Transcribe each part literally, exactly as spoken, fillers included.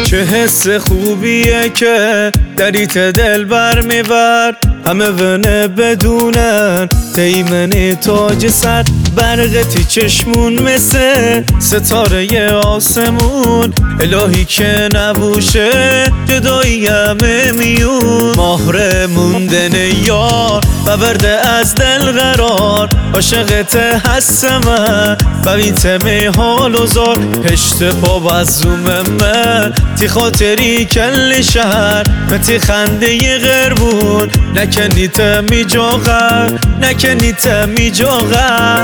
چه حس خوبیه که دریت دل بر میبر، همه ونه بدونن تیمنی تاج سر، برقتی چشمون مثل ستاره آسمون، الهی که نبوشه جدایی همه میون. مهره موندن یار و برده از دل قرار، عاشقت هستم ببیت می حال و زار، هشت پا بزوم من تی خاطری کل شهر، متی خنده ی غربون نکنیت می جاغر، نکنیت می جاغر.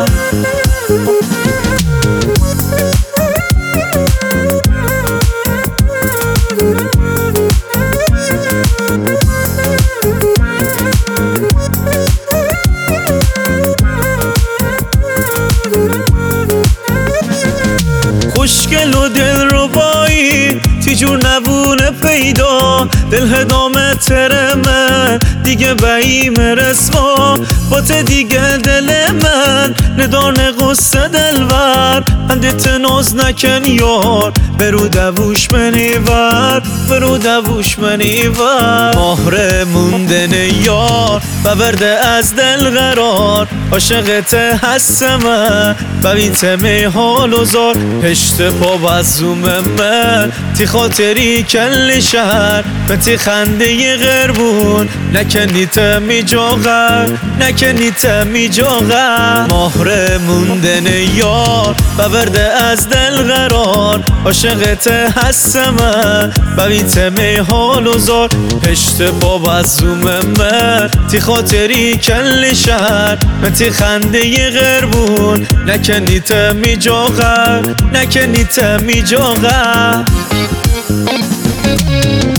خوشگل و دل ربایی تی جور نبونه پیدا، دل هدامه ترمه دیگه بایی مرسوا، با ته دیگه دل من ندانه غصه دلور، اندت ناز نکن یار برو دووش منیور، برو دووش منیور. مهره موندن یار و برده از دل قرار، عاشقت هستم ببیت می حال و زار، هشت پا بزوم من تی خاطری کل شهر، متی خنده ی غربون نکنیت می جاغر، نکنیت می جاغر. مهره موندن یار و برده از دل قرار، عاشقت هستم ببیت می حال و زار، هشت پا بزوم من تی خاطری کل شهر، متی خنده ی غربون نکنیت می جاغر، نکنیت می جاغر.